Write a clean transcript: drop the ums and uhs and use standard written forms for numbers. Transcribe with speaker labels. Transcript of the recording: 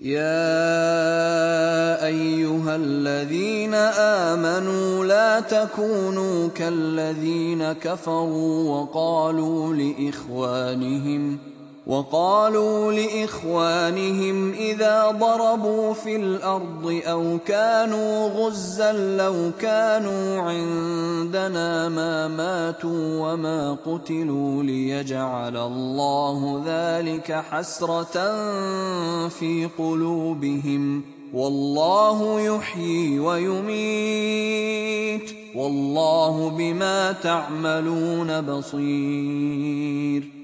Speaker 1: يا أيها الذين آمنوا لا تكونوا كالذين كفروا وقالوا لإخوانهم إذا ضربوا في الأرض أو كانوا غزا لو كانوا عندنا ما ماتوا وما قتلوا ليجعل الله ذلك حسرة في قلوبهم، والله يحيي ويميت، والله بما تعملون بصير.